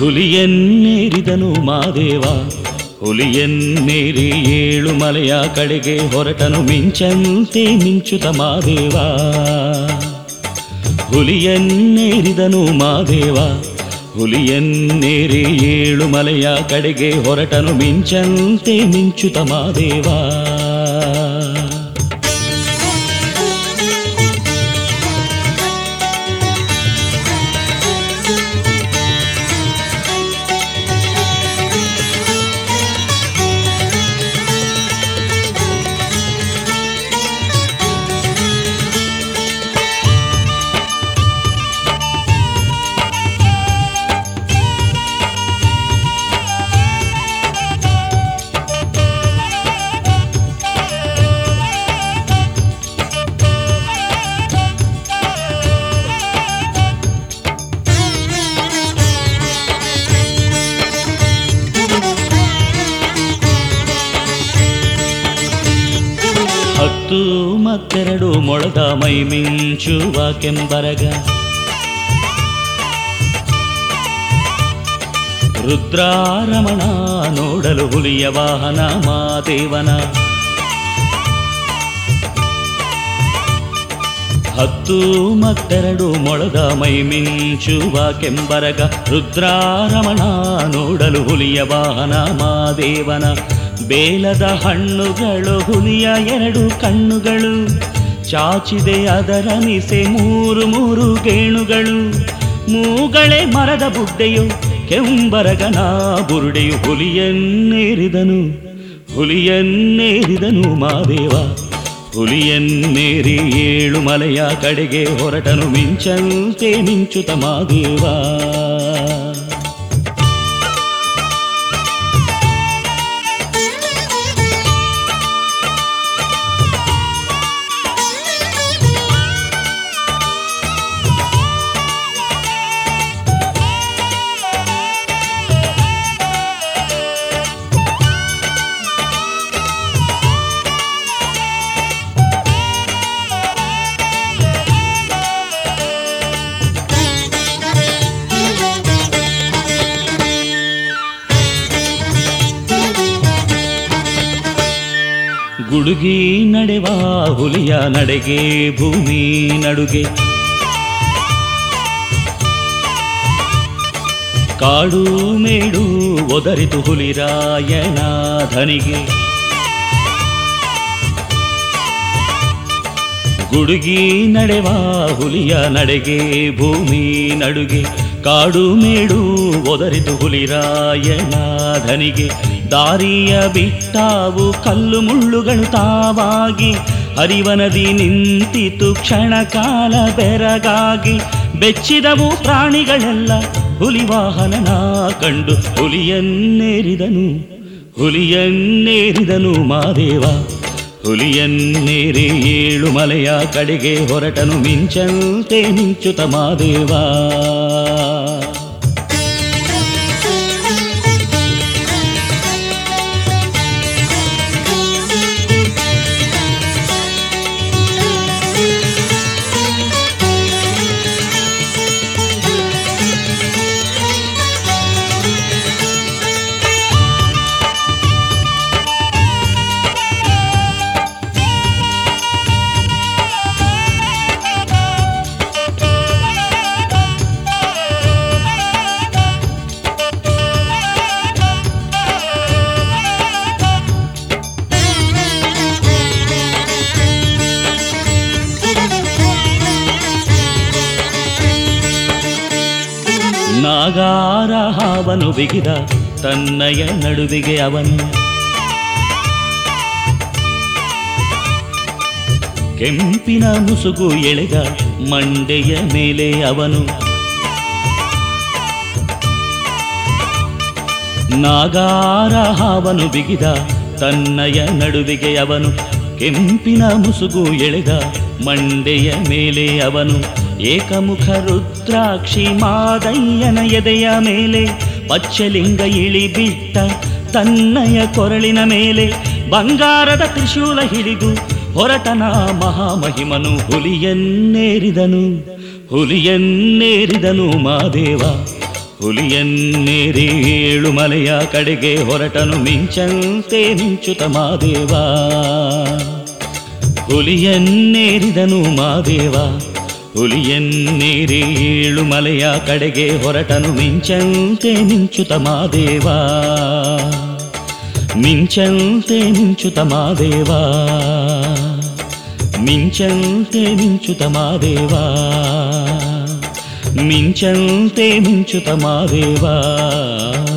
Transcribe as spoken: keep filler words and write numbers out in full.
ಹುಲಿಯನ್ನೇರಿದನು ಮಾದೇವ, ಹುಲಿಯನ್ನೇರಿ ಏಳು ಮಲೆಯ ಕಡೆಗೆ ಹೊರಟನು ಮಿಂಚಂತೆ ಮಿಂಚುತ ಮಾದೇವ. ಹುಲಿಯನ್ನೇರಿದನು ಮಾದೇವ, ಹುಲಿಯನ್ನೇರಿ ಏಳು ಮಲೆಯ ಕಡೆಗೆ ಹೊರಟನು ಮಿಂಚಂತೆ ಮಿಂಚುತ ಮಾದೇವ. ಹತ್ತು ಮತ್ತೆರಡು ಮೊಳದ ಮೈ ಮಿಂಚುವ ಕೆಂಬರಗ, ರುದ್ರಾರಮಣ ನೋಡಲು ಹುಲಿಯ ವಾಹನ ಮಾದೇವನ. ಹತ್ತು ಮತ್ತೆರಡು ಮೊಳದ ಮೈ ಮಿಂಚುವ ಕೆಂಬರಗ, ರುದ್ರಾರಮಣ ನೋಡಲು ಹುಲಿಯ ವಾಹನ ಮಾದೇವನ. ಬೇಲದ ಹಣ್ಣುಗಳು ಹುಲಿಯ ಎರಡು ಕಣ್ಣುಗಳು, ಚಾಚಿದೆ ಅದರ ನಿಸೆ ಮೂರು ಮೂರು ಗೇಣುಗಳು. ಮೂಗಳೆ ಮರದ ಬುಡ್ಡೆಯು ಕೆಂಬರಗನ ಬುರುಡೆಯು, ಹುಲಿಯನ್ನೇರಿದನು ಹುಲಿಯನ್ನೇರಿದನು ಮಾದೇವ. ಹುಲಿಯನ್ನೇರಿ ಏಳು ಮಲೆಯ ಕಡೆಗೆ ಹೊರಟನು ಮಿಂಚಂತೆ ಮಿಂಚುತ ಮಾದೇವ. ಗುಡುಗಿ ನಡೆವ ಹುಲಿಯ ನಡೆಗೆ ಭೂಮಿ ನಡುಗೆ, ಕಾಡು ಮೇಡು ಒದರಿತು ಹುಲಿರಾಯನ ಧನಿಗೆ. ಗುಡುಗಿ ನಡೆವ ಹುಲಿಯ ನಡೆಗೆ ಭೂಮಿ ನಡುಗೆ, ಕಾಡು ಮೇಡು ಒದರಿತು ಹುಲಿರಾಯನ ಧನಿಗೆ. ದಾರಿಯ ಬಿಟ್ಟಾವು ಕಲ್ಲು ಮುಳ್ಳುಗಳು ತಾವಾಗಿ, ಹರಿವ ನದಿ ನಿಂತಿತು ಕ್ಷಣ ಕಾಲ ಬೆರಗಾಗಿ. ಬೆಚ್ಚಿದವು ಪ್ರಾಣಿಗಳೆಲ್ಲ ಹುಲಿವಾಹನನ ಕಂಡು, ಹುಲಿಯನ್ನೇರಿದನು ಹುಲಿಯನ್ನೇರಿದನು ಮಾದೇವ. ಹುಲಿಯನ್ನೇರಿ ಏಳು ಮಲೆಯ ಕಡೆಗೆ ಹೊರಟನು ಮಿಂಚಂತೆ ಮಿಂಚುತ ಮಾದೇವ. ನಾಗಾರ ಹಾವನು ಬಿಗಿದ ತನ್ನಯ ನಡುವಿಗೆ ಅವನು, ಕೆಂಪಿನ ಮುಸುಗು ಎಳೆದ ಮಂಡೆಯ ಮೇಲೆ ಅವನು. ನಾಗಾರ ಹಾವನು ಬಿಗಿದ ತನ್ನಯ ನಡುವಿಗೆ ಅವನು, ಕೆಂಪಿನ ಮುಸುಗು ಎಳೆದ ಮಂಡೆಯ ಮೇಲೆ ಅವನು. ಏಕಮುಖ ರುದ್ರಾಕ್ಷಿ ಮಾದಯ್ಯನ ಎದೆಯ ಮೇಲೆ, ಪಚ್ಚಲಿಂಗ ಇಳಿಬಿಟ್ಟ ತನ್ನಯ ಕೊರಳಿನ ಮೇಲೆ. ಬಂಗಾರದ ತ್ರಿಶೂಲ ಹಿಡಿದು ಹೊರಟನ ಮಹಾಮಹಿಮನು, ಹುಲಿಯನ್ನೇರಿದನು ಹುಲಿಯನ್ನೇರಿದನು ಮಾದೇವ. ಹುಲಿಯನ್ನೇರಿ ಏಳು ಮಲೆಯ ಕಡೆಗೆ ಹೊರಟನು ಮಿಂಚಂತೆ ಮಿಂಚುತ ಮಾದೇವ. ಹುಲಿಯನ್ನೇರಿದನು ಮಾದೇವ, ಹುಲಿಯನ್ನೇರಿ ಏಳು ಮಲೆಯ ಕಡೆಗೆ ಹೊರಟನು ಮಿಂಚಂತೆ ಮಿಂಚುತ ಮಾದೇವ. ಮಿಂಚಂತೆ ಮಿಂಚುತ ಮಾದೇವ, ಮಿಂಚಂತೆ ಮಿಂಚುತ ಮಾದೇವ, ಮಿಂಚಂತೆ ಮಿಂಚುತ ಮಾದೇವ.